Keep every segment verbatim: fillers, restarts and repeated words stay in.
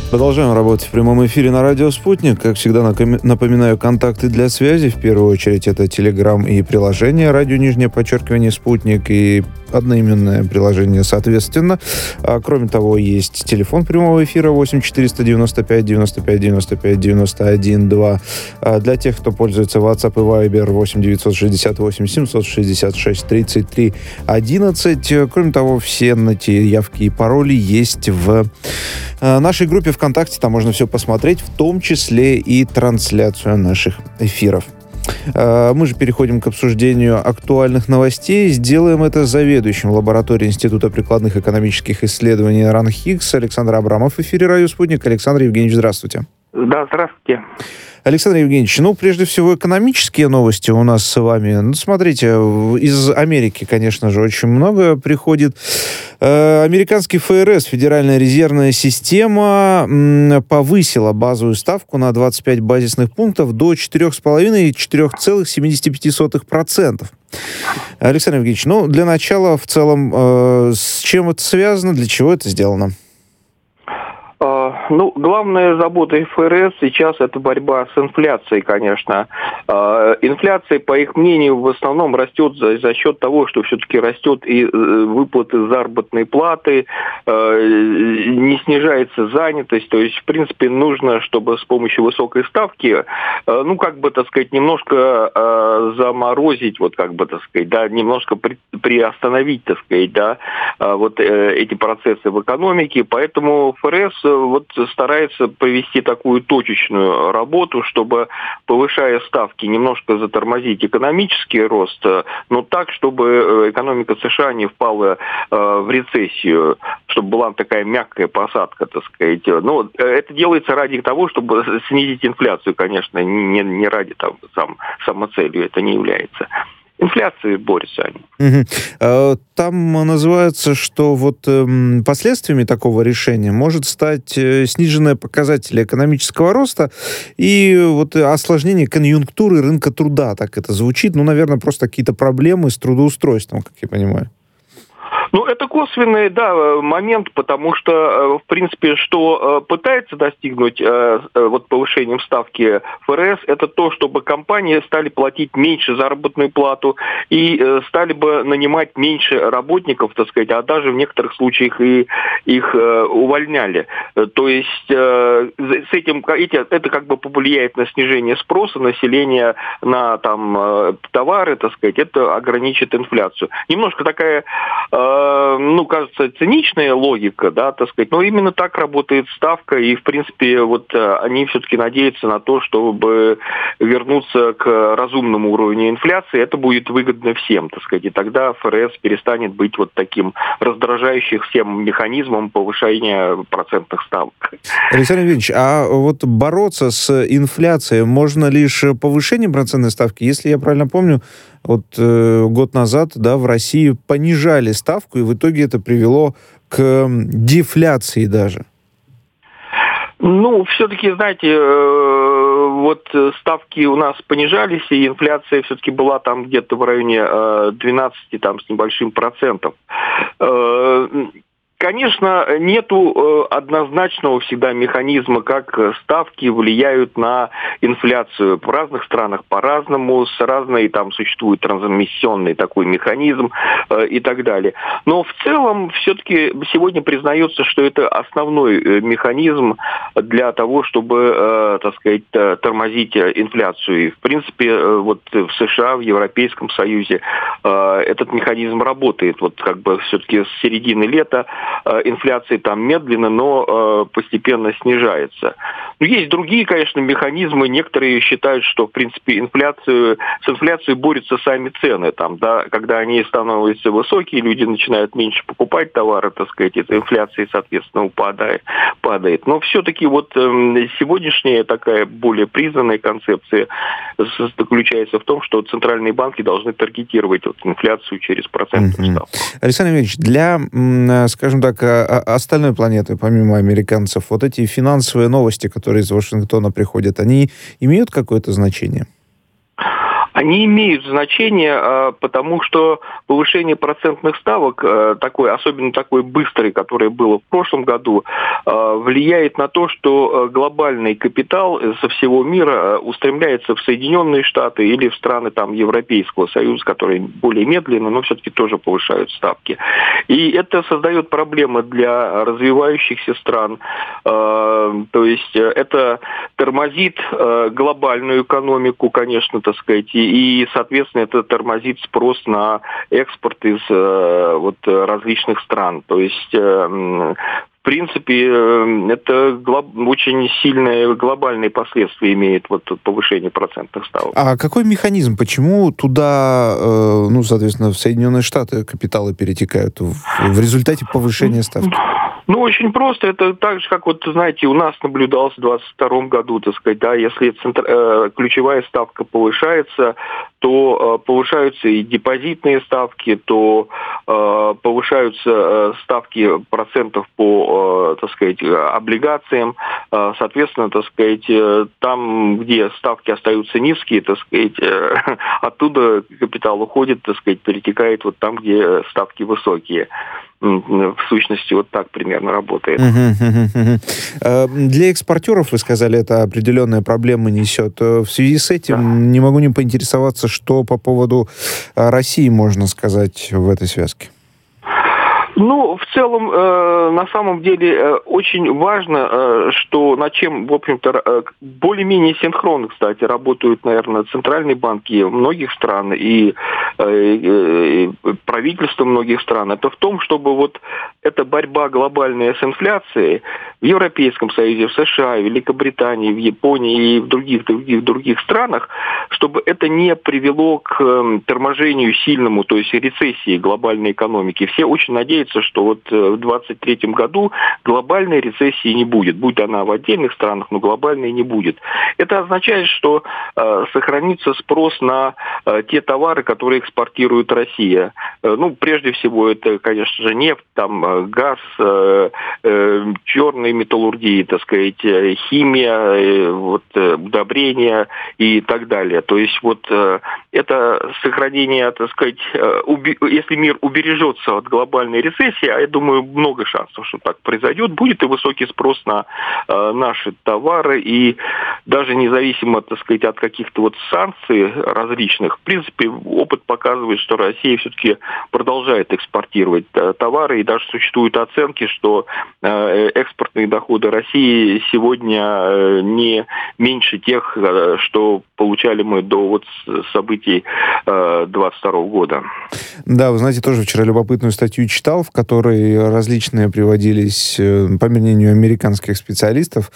Продолжаем работать в прямом эфире на радио «Спутник». Как всегда, напоминаю, контакты для связи. В первую очередь это Telegram и приложение «Радио нижнее подчеркивание Спутник» и одноименное приложение соответственно. А, кроме того, есть телефон прямого эфира восемь четыреста девяносто пять девяносто пять девяносто пять девяносто один два. А для тех, кто пользуется WhatsApp и Viber, восемь девятьсот шестьдесят восемь семьсот шестьдесят шесть тридцать три одиннадцать. Кроме того, все эти явки и пароли есть в нашей группе ВКонтакте. Там можно все посмотреть, в том числе и трансляцию наших эфиров. Мы же переходим к обсуждению актуальных новостей. Сделаем это с заведующим лабораторией Института прикладных экономических исследований РАНХИКС Александр Абрамов в эфире «Радио Спутник». Александр Евгеньевич, здравствуйте. Да, здравствуйте. Александр Евгеньевич, ну, прежде всего, экономические новости у нас с вами. Ну, смотрите, из Америки, конечно же, очень много приходит. Э, американский ФРС, Федеральная резервная система, м, повысила базовую ставку на двадцать пять базисных пунктов до четыре целых пять десятых - четыре целых семьдесят пять сотых процента. Александр Евгеньевич, ну, для начала, в целом, э, с чем это связано, для чего это сделано? Ну, главная забота ФРС сейчас это борьба с инфляцией, конечно. Инфляция, по их мнению, в основном растет за, за счет того, что все-таки растет и выплаты заработной платы, не снижается занятость. То есть, в принципе, нужно, чтобы с помощью высокой ставки, ну, как бы, так сказать, немножко заморозить, вот как бы, так сказать, да, немножко при, приостановить, так сказать, да, вот эти процессы в экономике. Поэтому ФРС вот старается провести такую точечную работу, чтобы, повышая ставки, немножко затормозить экономический рост, но так, чтобы экономика США не впала в рецессию, чтобы была такая мягкая посадка, так сказать. Но это делается ради того, чтобы снизить инфляцию, конечно, не, не ради там, сам, самоцелью это не является. Инфляцией борются они. Угу. Там называется, что вот э, последствиями такого решения может стать э, сниженные показатели экономического роста и вот осложнение конъюнктуры рынка труда. Так это звучит. Ну, наверное, просто какие-то проблемы с трудоустройством, как я понимаю. Ну, это косвенный, да, момент, потому что, в принципе, что пытается достигнуть вот повышением ставки ФРС, это то, чтобы компании стали платить меньше заработную плату и стали бы нанимать меньше работников, так сказать, а даже в некоторых случаях и их увольняли. То есть с этим это как бы повлияет на снижение спроса населения на там товары, так сказать, это ограничит инфляцию. Немножко такая ну, кажется, циничная логика, да, так сказать, но именно так работает ставка, и, в принципе, вот они все-таки надеются на то, чтобы вернуться к разумному уровню инфляции, это будет выгодно всем, так сказать, и тогда ФРС перестанет быть вот таким раздражающим всем механизмом повышения процентных ставок. Александр Евгеньевич, а вот бороться с инфляцией можно лишь повышением процентной ставки? Если я правильно помню, вот э, год назад, да, в России понижали ставку, и в итоге это привело к дефляции даже. Ну, все-таки, знаете, э, вот ставки у нас понижались, и инфляция все-таки была там где-то в районе э, двенадцати там, с небольшим процентов. Э, Конечно, нету э, однозначного всегда механизма, как ставки влияют на инфляцию. В разных странах по-разному, с разной там существует трансмиссионный такой механизм э, и так далее. Но в целом все-таки сегодня признается, что это основной э, механизм для того, чтобы, э, так сказать, тормозить инфляцию. И, в принципе, э, вот в США, в Европейском Союзе э, этот механизм работает. Вот как бы все-таки с середины лета инфляция там медленно, но э, постепенно снижается. Но есть другие, конечно, механизмы. Некоторые считают, что, в принципе, инфляцию, с инфляцией борются сами цены. Там, да, когда они становятся высокие, люди начинают меньше покупать товары, так сказать, эта инфляция, соответственно, упадает, падает. Но все-таки вот э, сегодняшняя такая более признанная концепция заключается в том, что центральные банки должны таргетировать вот инфляцию через процентную ставку. Александр Ильич, для, скажем так, остальной планеты, помимо американцев, вот эти финансовые новости, которые из Вашингтона приходят, они имеют какое-то значение? Они имеют значение, потому что повышение процентных ставок, такой, особенно такой быстрый, которое было в прошлом году, влияет на то, что глобальный капитал со всего мира устремляется в Соединенные Штаты или в страны там Европейского Союза, которые более медленно, но все-таки тоже повышают ставки. И это создает проблемы для развивающихся стран. То есть это тормозит глобальную экономику, конечно, так сказать, и, соответственно, это тормозит спрос на экспорт из вот различных стран. То есть в принципе, это глоб... очень сильные глобальные последствия имеет вот повышение процентных ставок. А какой механизм? Почему туда, ну, соответственно, в Соединенные Штаты капиталы перетекают в, в результате повышения ставки? Ну, очень просто. Это так же, как, вот, знаете, у нас наблюдалось в двадцать втором году, так сказать, да, если центр, э, ключевая ставка повышается, то э, повышаются и депозитные ставки, то э, повышаются э, ставки процентов по, э, так сказать, облигациям. Э, соответственно, так сказать, э, там, где ставки остаются низкие, так сказать, э, оттуда капитал уходит, так сказать, перетекает вот там, где ставки высокие. В сущности, вот так примерно работает. Для экспортеров, вы сказали, это определенные проблемы несет. В связи с этим да. не могу не поинтересоваться, что по поводу России можно сказать в этой связке. Ну, в целом, э, на самом деле, э, очень важно, э, что над чем, в общем-то, э, более-менее синхронно, кстати, работают, наверное, центральные банки многих стран и э, э, правительства многих стран. Это в том, чтобы вот эта борьба глобальная с инфляцией в Европейском Союзе, в США, в Великобритании, в Японии и в других, других, других странах, чтобы это не привело к э, торможению сильному, то есть рецессии глобальной экономики. Все очень надеются, что вот в двадцать третьем году глобальной рецессии не будет. Будь она в отдельных странах, но глобальной не будет. Это означает, что э, сохранится спрос на э, те товары, которые экспортирует Россия. Э, ну, прежде всего, это, конечно же, нефть, там, э, газ, э, э, черные металлургии, так сказать, э, химия, э, вот, э, удобрения и так далее. То есть вот э, это сохранение, так сказать, э, уби- если мир убережется от глобальной рецессии, а я думаю, много шансов, что так произойдет. Будет и высокий спрос на э, наши товары, и даже независимо, так сказать, от каких-то вот санкций различных, в принципе, опыт показывает, что Россия все-таки продолжает экспортировать э, товары, и даже существуют оценки, что э, экспортные доходы России сегодня э, не меньше тех, э, что получали мы до вот событий э, двадцать второго года. Да, вы знаете, тоже вчера любопытную статью читал, в которой различные приводились, по мнению американских специалистов,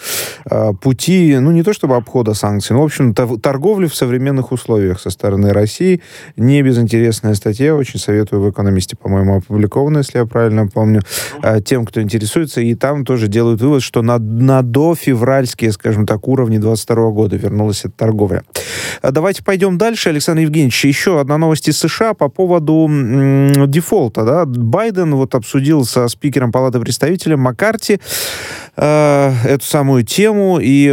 пути, ну, не то чтобы обхода санкций, но, в общем, торговли в современных условиях со стороны России. Не безинтересная статья, очень советую, в «Экономисте», по-моему, опубликована, если я правильно помню, тем, кто интересуется. И там тоже делают вывод, что на, на дофевральские, скажем так, уровни двадцать второго года вернулась эта торговля. Давайте пойдем дальше. Александр Евгеньевич, еще одна новость из США по поводу м- дефолта. Да? Байден вот обсудил со спикером Палаты представителей Маккарти э, эту самую тему и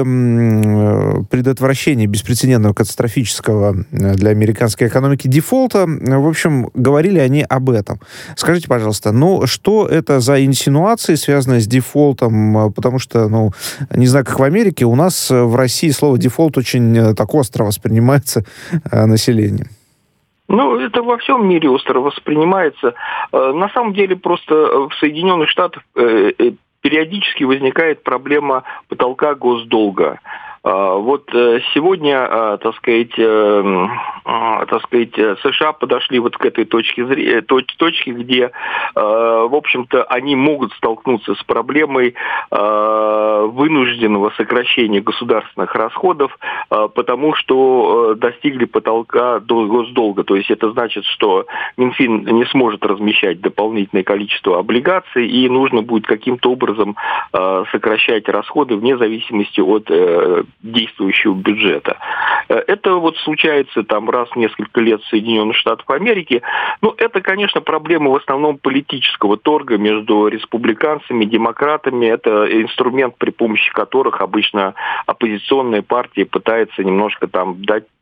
э, предотвращение беспрецедентного катастрофического для американской экономики дефолта. В общем, говорили они об этом. Скажите, пожалуйста, ну, что это за инсинуации, связанные с дефолтом? Потому что, ну, не знаю, как в Америке, у нас в России слово дефолт очень так остро воспринимается э, населением. Ну, это во всем мире остро воспринимается. На самом деле, просто в Соединенных Штатах периодически возникает проблема потолка госдолга. Вот сегодня, так сказать, так сказать, США подошли вот к этой точке, точке, где, в общем-то, они могут столкнуться с проблемой вынужденного сокращения государственных расходов, потому что достигли потолка госдолга. То есть это значит, что Минфин не сможет размещать дополнительное количество облигаций, и нужно будет каким-то образом сокращать расходы вне зависимости от действующего бюджета. Это вот случается там раз в несколько лет в Соединенных Штатах Америки. Но это, конечно, проблема в основном политического торга между республиканцами, демократами. Это инструмент, при помощи которых обычно оппозиционная партия пытается немножко там дать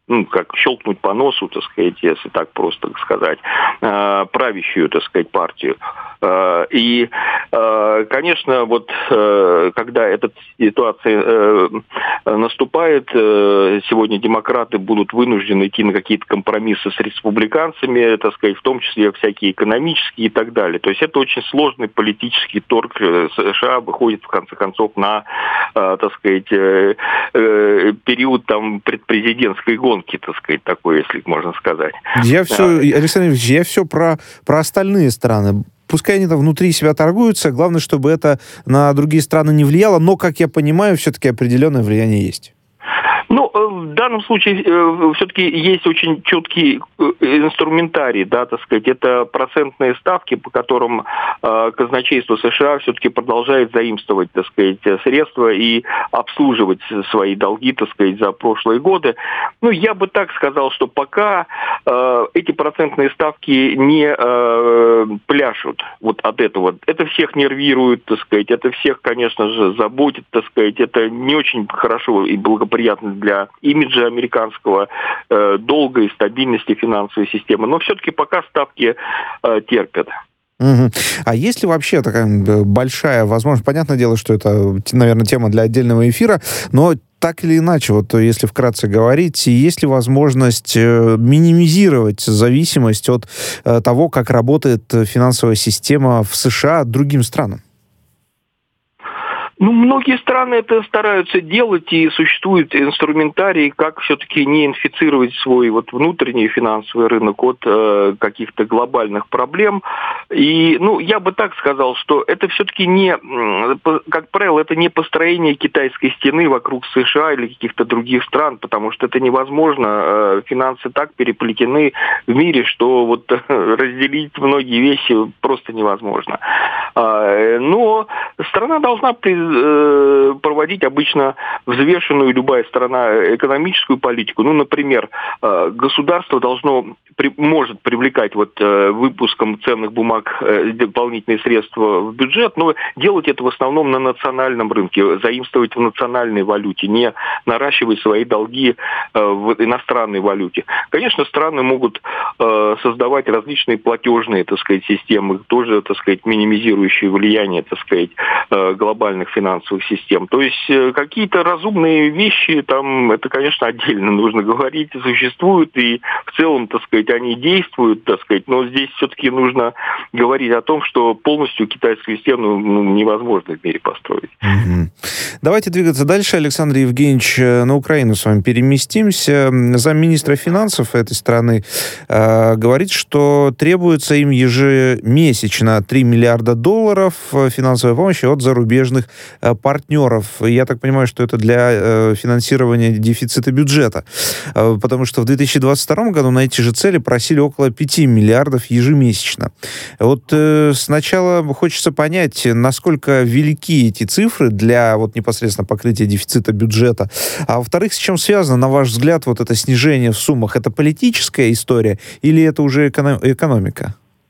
ну, как щелкнуть по носу, так сказать, если так просто сказать, правящую, так сказать, партию. И, конечно, вот когда эта ситуация наступает, сегодня демократы будут вынуждены идти на какие-то компромиссы с республиканцами, так сказать, в том числе всякие экономические и так далее. То есть это очень сложный политический торг. США выходит, в конце концов, на, так сказать, период там предпрезидентской гонки, так сказать, такой, если можно сказать. Я все, Александр Ильич, я все про, про остальные страны. Пускай они там внутри себя торгуются, главное, чтобы это на другие страны не влияло, но, как я понимаю, все-таки определенное влияние есть. Ну, в данном случае э, все-таки есть очень четкий инструментарий, да, так сказать, это процентные ставки, по которым э, казначейство США все-таки продолжает заимствовать, так сказать, средства и обслуживать свои долги, так сказать, за прошлые годы. Ну, я бы так сказал, что пока э, эти процентные ставки не э, пляшут вот от этого. Это всех нервирует, так сказать, это всех, конечно же, заботит, так сказать, это не очень хорошо и благоприятно для имиджа американского, э, долга и стабильности финансовой системы. Но все-таки пока ставки э, терпят. Угу. А есть ли вообще такая большая возможность? Понятное дело, что это, наверное, тема для отдельного эфира, но так или иначе, вот если вкратце говорить, есть ли возможность минимизировать зависимость от того, как работает финансовая система в США от другим странам? Ну, многие страны это стараются делать, и существует инструментарий, как все-таки не инфицировать свой вот внутренний финансовый рынок от э, каких-то глобальных проблем. И, ну, я бы так сказал, что это все-таки не, как правило, это не построение китайской стены вокруг США или каких-то других стран, потому что это невозможно. Э, финансы так переплетены в мире, что вот разделить многие вещи просто невозможно. Э, но страна должна при проводить обычно взвешенную любая сторона экономическую политику. Ну, например, государство должно, может привлекать вот выпуском ценных бумаг дополнительные средства в бюджет, но делать это в основном на национальном рынке, заимствовать в национальной валюте, не наращивать свои долги в иностранной валюте. Конечно, страны могут создавать различные платежные, так сказать, системы, тоже, так сказать, минимизирующие влияние, так сказать, глобальных финансовых систем. То есть какие-то разумные вещи, там, это, конечно, отдельно нужно говорить, существуют, и в целом, так сказать, они действуют, так сказать, но здесь все-таки нужно говорить о том, что полностью китайскую систему ну, невозможно в мире построить. Угу. Давайте двигаться дальше. Александр Евгеньевич, на Украину с вами переместимся. Замминистра финансов этой страны э, говорит, что требуется им ежемесячно три миллиарда долларов финансовой помощи от зарубежных э, партнеров. Я так понимаю, что это для э, финансирования дефицита бюджета, э, потому что в две тысячи двадцать втором году на эти же цели просили около пяти миллиардов ежемесячно. Вот э, сначала хочется понять, насколько велики эти цифры для вот непосредственно покрытия дефицита бюджета, а во-вторых, с чем связано, на ваш взгляд, вот это снижение в суммах? Это политическая история или это уже эконом- экономика?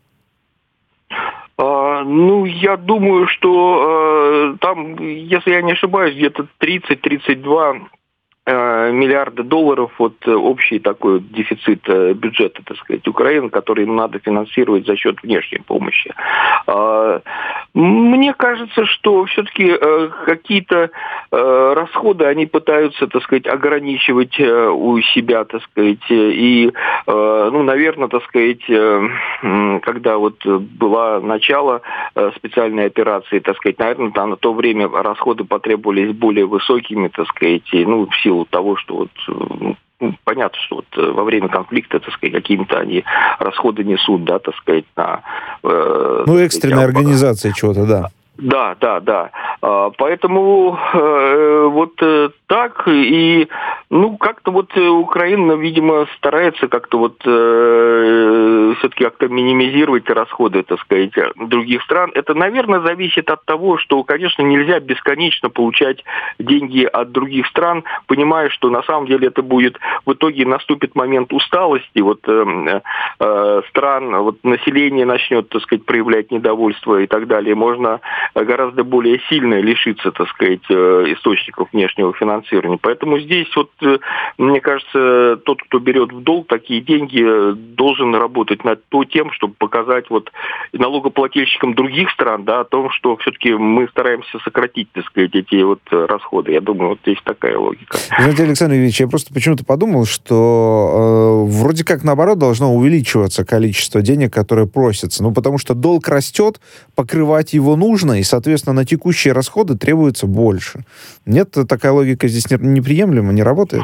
Ну, я думаю, что э, там, если я не ошибаюсь, где-то тридцать-тридцать два э, миллиарда долларов вот общий такой дефицит э, бюджета, так сказать, Украины, который надо финансировать за счет внешней помощи. Э, мне кажется, что все-таки э, какие-то э, расходы они пытаются, так сказать, ограничивать э, у себя, так сказать, и, э, ну, наверное, так сказать, э, когда вот было начало э, специальной операции, так сказать, наверное, там, на то время расходы потребовались более высокими, так сказать, и, ну, в силу того, что вот ну, понятно, что вот во время конфликта, так сказать, какими-то они расходы несут, да, так сказать, на... Э, ну, экстренная сказать, организация чего-то, да. Да, да, да. Поэтому э, вот э, так и, ну, как-то вот Украина, видимо, старается как-то вот э, все-таки как-то минимизировать расходы, так сказать, других стран. Это, наверное, зависит от того, что, конечно, нельзя бесконечно получать деньги от других стран, понимая, что на самом деле это будет, в итоге наступит момент усталости, вот э, э, стран, вот население начнет, так сказать, проявлять недовольство и так далее. Можно гораздо более сильно лишиться, так сказать, источников внешнего финансирования. Поэтому здесь вот мне кажется, тот, кто берет в долг такие деньги, должен работать над то тем, чтобы показать вот налогоплательщикам других стран, да, о том, что все-таки мы стараемся сократить, так сказать, эти вот расходы. Я думаю, вот здесь такая логика. Знаете, Александр Ильич, я просто почему-то подумал, что э, вроде как наоборот должно увеличиваться количество денег, которые просятся. Ну, потому что долг растет, покрывать его нужно, и, соответственно, на текущие расходы требуется больше. Нет, такая логика здесь неприемлема, не работает?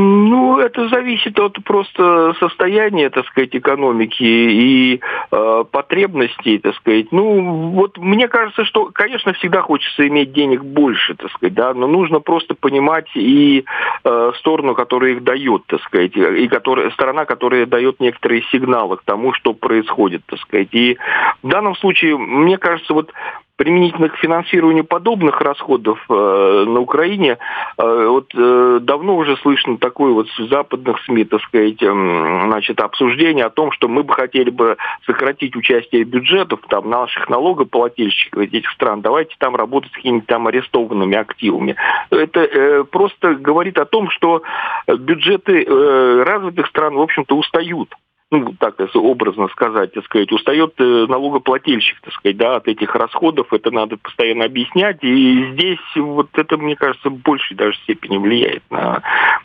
Ну, это зависит от просто состояния, так сказать, экономики и э, потребностей, так сказать. Ну, вот мне кажется, что, конечно, всегда хочется иметь денег больше, так сказать, да, но нужно просто понимать и э, сторону, которая их дает, так сказать, и которая, сторона, которая дает некоторые сигналы к тому, что происходит, так сказать. И в данном случае, мне кажется, вот применительно к финансированию подобных расходов э, на Украине, э, вот э, давно уже слышно такое вот в западных СМИ, так сказать, э, значит, обсуждение о том, что мы бы хотели бы сократить участие бюджетов там наших налогоплательщиков этих стран, давайте там работать с какими-то там арестованными активами. Это э, просто говорит о том, что бюджеты э, развитых стран, в общем-то, устают. Ну, так образно сказать, так сказать, устает налогоплательщик, так сказать, да, от этих расходов, это надо постоянно объяснять, и здесь вот это, мне кажется, в большей даже степени влияет на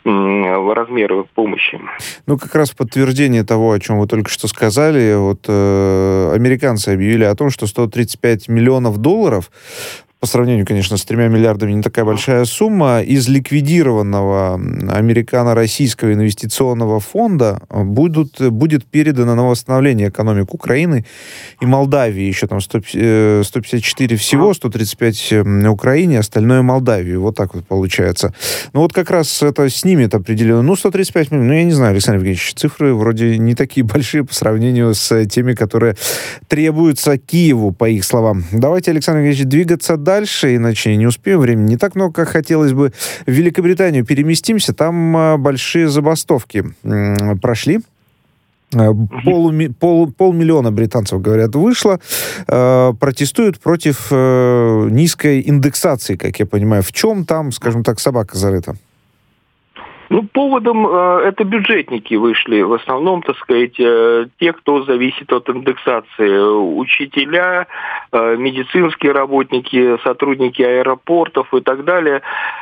м, размеры помощи. Ну, как раз подтверждение того, о чем вы только что сказали, вот э, американцы объявили о том, что сто тридцать пять миллионов долларов, по сравнению, конечно, с тремя миллиардами, не такая большая сумма, из ликвидированного американо-российского инвестиционного фонда будут, будет передано на восстановление экономик Украины и Молдавии. Еще там сто пятьдесят четыре всего, сто тридцать пять Украине, остальное Молдавии. Вот так вот получается. Ну вот как раз это снимет определенно. Ну, сто тридцать пять миллионов, ну, я не знаю, Александр Евгеньевич, цифры вроде не такие большие по сравнению с теми, которые требуются Киеву, по их словам. Давайте, Александр Евгеньевич, двигаться дальше. Дальше, иначе не успеем, времени не так много, как хотелось бы. В Великобританию переместимся, там а, большие забастовки м, прошли. Пол, пол, полмиллиона британцев, говорят, вышло, э, протестуют против э, низкой индексации, как я понимаю. В чем там, скажем так, собака зарыта? Ну, поводом э, это бюджетники вышли, в основном, так сказать, э, те, кто зависит от индексации. Учителя, э, медицинские работники, сотрудники аэропортов и так далее.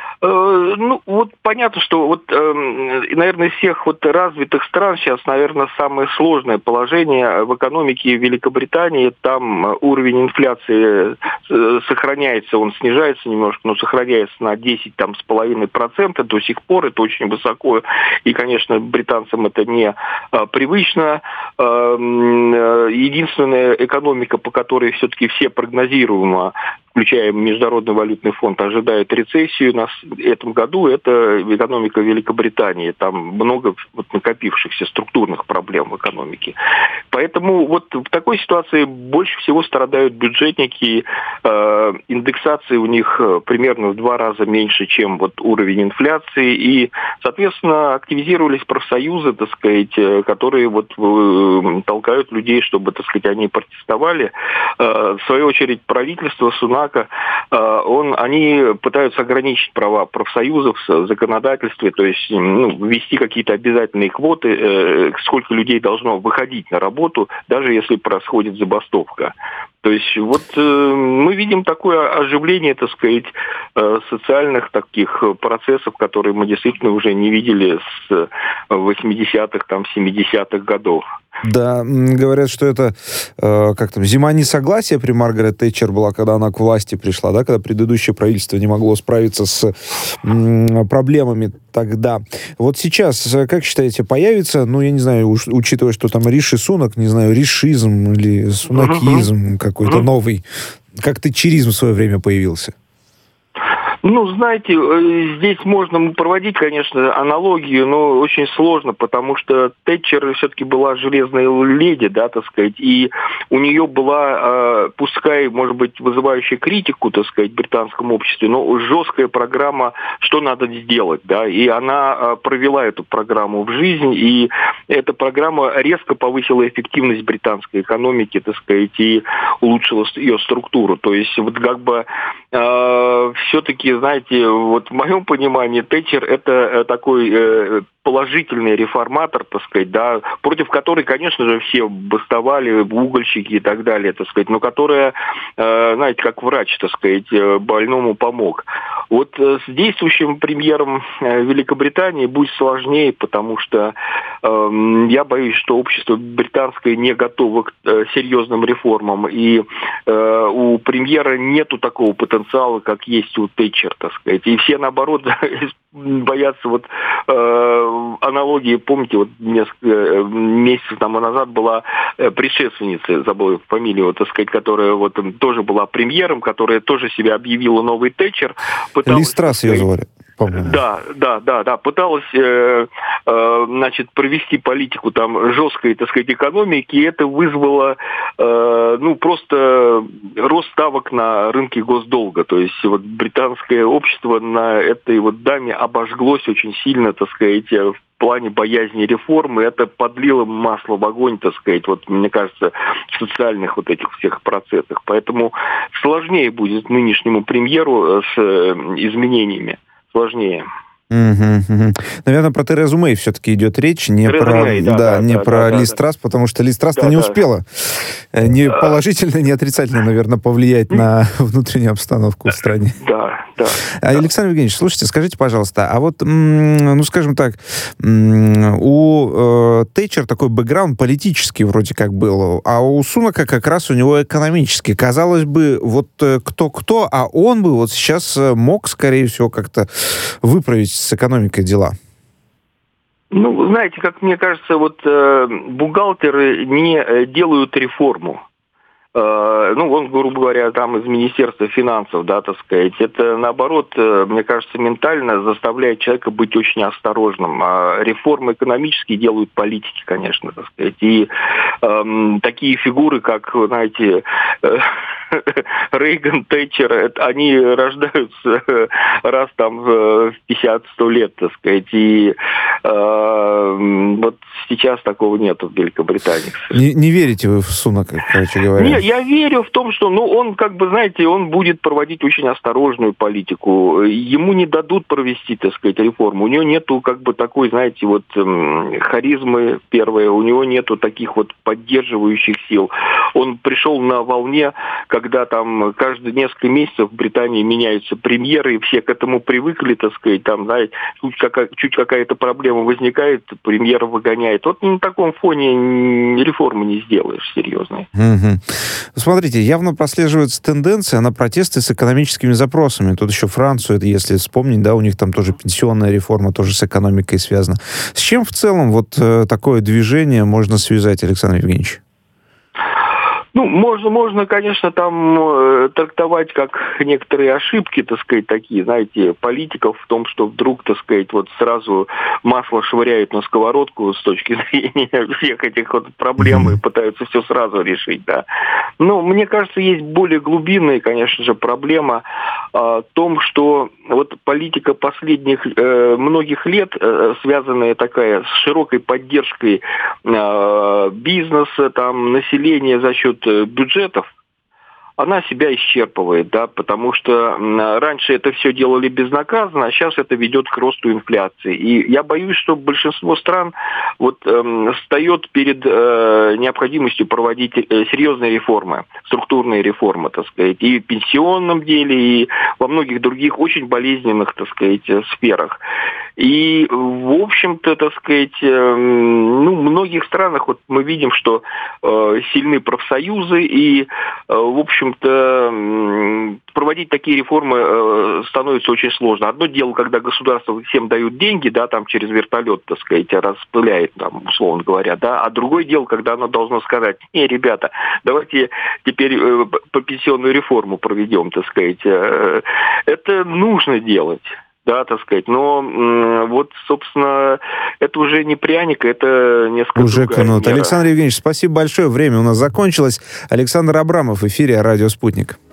Э, ну, вот понятно, что вот, э, наверное, из всех вот развитых стран сейчас, наверное, самое сложное положение в экономике Великобритании. Там уровень инфляции сохраняется, он снижается немножко, но сохраняется на десять там, с половиной процента до сих пор. Это очень высоко. И, конечно, британцам это не а, привычно. А, единственная экономика, по которой все-таки все прогнозируемо, включая Международный валютный фонд, ожидает рецессию на этом году, это экономика Великобритании. Там много вот накопившихся структурных проблем в экономике. Поэтому вот в такой ситуации больше всего страдают бюджетники. Э, индексации у них примерно в два раза меньше, чем вот уровень инфляции. И, соответственно, активизировались профсоюзы, так сказать, которые вот э, толкают людей, чтобы, так сказать, они протестовали. Э, в свою очередь, правительство Сунака, э, он, они пытаются ограничить права профсоюзов в законодательстве, то есть ну, ввести какие-то обязательные квоты, э, сколько людей должно выходить на работу, даже если происходит забастовка. То есть вот э, мы видим такое оживление, так сказать, э, социальных таких процессов, которые мы действительно уже не видели с восьмидесятых, там, семидесятых годов. Да, говорят, что это, э, как там, зима несогласия при Маргарет Тэтчер была, когда она к власти пришла, да, когда предыдущее правительство не могло справиться с м, проблемами тогда. Вот сейчас, как считаете, появится, ну, я не знаю, уж, учитывая, что там Риши Сунак, не знаю, ришизм или сунакизм uh-huh. какой-то uh-huh. новый, как тэтчеризм в свое время появился? Ну, знаете, здесь можно проводить, конечно, аналогию, но очень сложно, потому что Тэтчер все-таки была железной леди, да, так сказать, и у нее была, пускай, может быть, вызывающая критику, так сказать, в британском обществе, но жесткая программа, что надо сделать, да, и она провела эту программу в жизнь, и эта программа резко повысила эффективность британской экономики, так сказать, и улучшила ее структуру. То есть вот как бы э, все-таки, знаете, вот в моем понимании Тэтчер это такой положительный реформатор, так сказать, да, против которой, конечно же, все бастовали, угольщики и так далее, так сказать, но которая, знаете, как врач, так сказать, больному помог. Вот с действующим премьером Великобритании будет сложнее, потому что э, я боюсь, что общество британское не готово к э, серьезным реформам, и э, у премьера нету такого потенциала, как есть у Тэтчер, так сказать, и все, наоборот, боятся вот э, аналогии, помните, вот несколько месяцев тому назад была предшественница, забыл фамилию, так сказать, которая вот тоже была премьером, которая тоже себя объявила новой Тэтчер. Ли Страс ее звали, по-моему. Да, да, да, да. Пыталась, э, э, значит, провести политику там жесткой, так сказать, экономики, и это вызвало, э, ну, просто рост ставок на рынке госдолга. То есть вот британское общество на этой вот даме обожглось очень сильно, так сказать, в плане боязни реформы. Это подлило масло в огонь, так сказать, вот, мне кажется, в социальных вот этих всех процессах. Поэтому сложнее будет нынешнему премьеру с изменениями. Сложнее. Угу, угу. Наверное, про Терезу Мэй все-таки идет речь, не Тереза про, Мэй, да, да, да, не да, про да, Ли да, Страс, потому что Ли Страс-то да, не да. успела ни положительно, ни отрицательно, наверное, повлиять на внутреннюю обстановку в стране. Да, да. Александр Евгеньевич, слушайте, скажите, пожалуйста, а вот, ну, скажем так, у э, Тэтчер такой бэкграунд политический вроде как был, а у Сунака как раз у него экономический. Казалось бы, вот кто-кто, а он бы вот сейчас мог, скорее всего, как-то выправить с экономикой дела. Ну, знаете, как мне кажется, вот э, бухгалтеры не делают реформу. Э, ну, он, грубо говоря, там из Министерства финансов, да, так сказать. Это, наоборот, э, мне кажется, ментально заставляет человека быть очень осторожным. А реформы экономические делают политики, конечно, так сказать. И э, такие фигуры, как, знаете, э, Рейган, Тэтчер, они рождаются раз там в пятьдесят-сто лет, так сказать. И э, вот сейчас такого нету в Великобритании. Не, не верите вы в Сунака, короче говоря? Нет, я верю в том, что, ну, он, как бы, знаете, он будет проводить очень осторожную политику. Ему не дадут провести, так сказать, реформу. У него нету, как бы, такой, знаете, вот харизмы, первое, у него нету таких вот поддерживающих сил. Он пришел на волне, когда там каждые несколько месяцев в Британии меняются премьеры, и все к этому привыкли, так сказать, там, знаете, чуть, какая- чуть какая-то проблема возникает, премьер выгоняет. Вот на таком фоне реформы не сделаешь серьезной. Угу. Смотрите, явно прослеживается тенденция на протесты с экономическими запросами. Тут еще Францию, это если вспомнить, да, у них там тоже пенсионная реформа, тоже с экономикой связана. С чем в целом вот э, такое движение можно связать, Александр Евгеньевич? Ну, можно, можно, конечно, там э, трактовать как некоторые ошибки, так сказать, такие, знаете, политиков в том, что вдруг, так сказать, вот сразу масло швыряют на сковородку с точки зрения всех этих вот проблем и пытаются все сразу решить, да. Но мне кажется, есть более глубинная, конечно же, проблема э, в том, что вот политика последних э, многих лет, э, связанная такая с широкой поддержкой э, бизнеса, там, населения за счет бюджетов, она себя исчерпывает, да, потому что раньше это все делали безнаказанно, а сейчас это ведет к росту инфляции. И я боюсь, что большинство стран вот э, встает перед э, необходимостью проводить э, серьезные реформы, структурные реформы, так сказать, и в пенсионном деле, и во многих других очень болезненных, так сказать, сферах. И, в общем-то, так сказать, э, ну, в многих странах вот мы видим, что э, сильны профсоюзы, и, э, в общем-то, проводить такие реформы э, становится очень сложно. Одно дело, когда государство всем дают деньги, да, там через вертолет, так сказать, распыляет, там, условно говоря, да, а другое дело, когда оно должно сказать: не, ребята, давайте теперь э, по пенсионную реформу проведем, так сказать. Э, это нужно делать. Да, так сказать, но м- вот, собственно, это уже не пряник, это несколько уже другая канут. мера. Александр Евгеньевич, спасибо большое, время у нас закончилось. Александр Абрамов в эфире «Радио Спутник».